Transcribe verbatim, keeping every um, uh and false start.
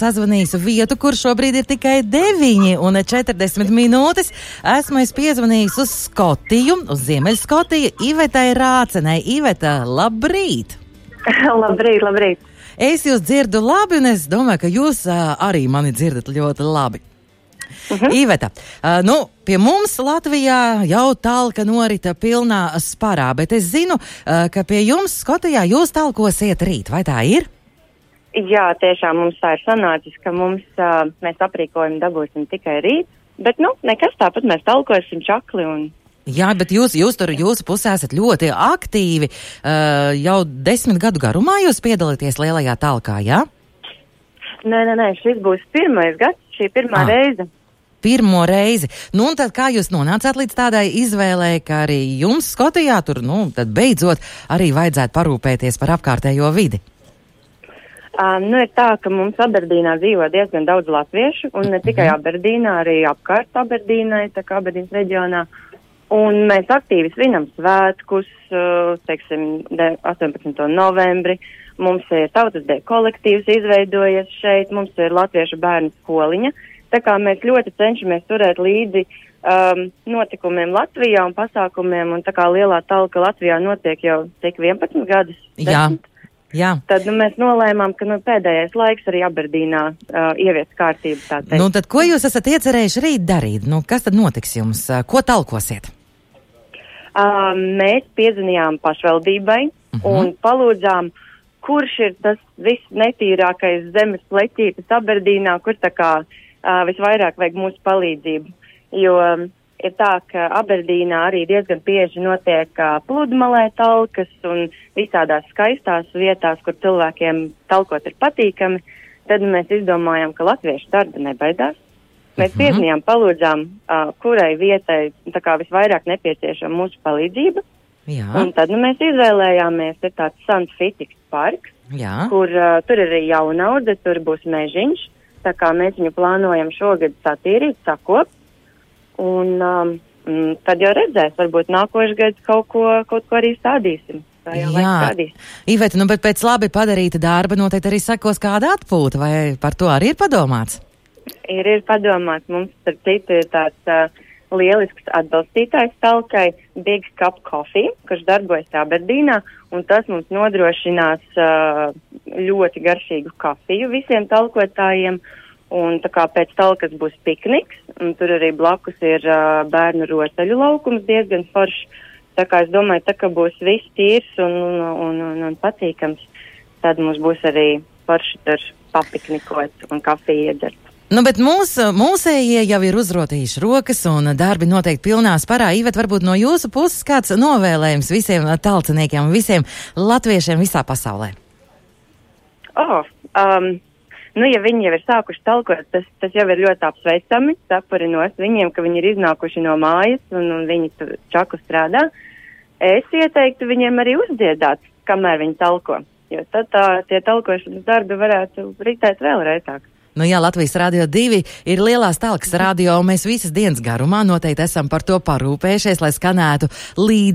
sazvanījis vietu, kur šobrīd ir tikai deviņi un četrdesmit minūtes. Esmu es piezvanījis uz Skotiju, uz Ziemeļskotiju, Ivetai Rācenai. Iveta, labrīt! labrīt, labrīt! Es jūs dzirdu labi, un es domāju, ka jūs uh, arī mani dzirdat ļoti labi. Uh-huh. Iveta, uh, nu, pie mums Latvijā jau talka norita pilnā sparā, bet es zinu, uh, ka pie jums Skotijā jūs talkosiet rīt, vai tā ir? Jā, tiešām mums tā ir sanācis, ka mums, uh, mēs aprīkojumu dabūsim tikai rīt, bet, nu, nekas tāpat mēs talkosim čakli un... Jā, bet jūs, jūs tur jūsu pusē esat ļoti aktīvi, uh, jau desmit gadu garumā jūs piedalāties lielajā talkā, jā? Nē, nē, nē, šis būs pirmais gads, šī pirmā ah. reize. Pirmo reizi. Nu, un tad kā jūs nonācāt līdz tādai izvēlei, ka arī jums Skotijā tur, nu, tad beidzot arī vajadzētu parūpēties par apkārtējo vidi? Um, nu, ir tā, ka mums Aberdīnā dzīvo diezgan daudz latviešu, un ne tikai mm-hmm. Aberdīnā, arī apkārt Aberdīnai, tā kā Aberdīnas reģionā. Un mēs aktīvi svinam svētkus, uh, teiksim, astoņpadsmito novembri. Mums ir Tautas deju kolektīvs izveidojies šeit, mums ir latviešu bērnu skoliņa. Tā kā mēs ļoti cenšamies turēt līdzi um, notikumiem Latvijā un pasākumiem, un tā kā lielā talka Latvijā notiek jau cik vienpadsmit gadus. Jā, jā. Tad nu, mēs nolēmām, ka nu, pēdējais laiks arī Aberdīnā uh, ievies kārtību. Tā teikt. Nu, tad ko jūs esat iecerējuši rīt darīt? Nu, kas tad notiks jums? Ko talkosiet? Uh, mēs piezvanījām pašvaldībai uh-huh. un palūdzām, kurš ir tas viss netīrākais zemes pleķītis Aberdīnā, kur tā kā Uh, visvairāk vajag mūsu palīdzību, jo um, ir tā, ka Aberdīnā arī diezgan bieži notiek uh, pludmalē talkas un visādās skaistās vietās, kur cilvēkiem talkot ir patīkami, tad mēs izdomājām, ka latviešu darba nebaidās. Mēs uh-huh. piezvanījām, palūdzām, uh, kurai vietai tā kā visvairāk nepieciešama mūsu palīdzība. Jā. Un tad nu, mēs izvēlējāmies, ir tāds Sant Fitiks parks, Jā. kur uh, tur ir arī jaunaudze, tur būs mežiņš. Tā kā mēs viņu plānojam šogad satīrīt, sakot, un um, tad jau redzēs, varbūt nākošais gads kaut ko, kaut ko arī stādīsim. Tā jau Jā, Iveta, nu bet pēc labi padarīta darba noteikti arī sakos kāda atpūta, vai par to arī ir padomāts? Ir, ir padomāts, mums starp citu ir tāds uh, lielisks atbalstītājs talkai Big Cup Coffee, kurš darbojas Aberdīnā, un tas mums nodrošinās uh, ļoti garšīgu kafiju visiem talkotājiem, un tā kā pēc talkas būs pikniks, un tur arī blakus ir uh, bērnu rotaļu laukums diezgan foršs, tā kā es domāju, tā kā būs viss tīrs un, un, un, un, un patīkams, tad mums būs arī forši tur papiknikot un kafiju iedzert. Nu, bet mūs, mūsējie jau ir uzrotījuši rokas un darbi noteikti pilnā sparā. Ivet, varbūt no jūsu puses kāds novēlējums visiem talciniekiem un visiem latviešiem visā pasaulē? Oh, um, nu, ja viņi jau ir sākuši talkot, tas, tas jau ir ļoti apsveicami, sapurinos viņiem, ka viņi ir iznākuši no mājas un, un viņi tur čaku strādā. Es ieteiktu viņiem arī uzdziedāt, kamēr viņi talko, jo tad tā, tie talkošanas darbi varētu ritēt vēl reitāk. Nu jā, Latvijas Radio divi ir lielās talkas radio, un mēs visas dienas garumā noteikti esam par to parūpējušies, lai skanētu līdz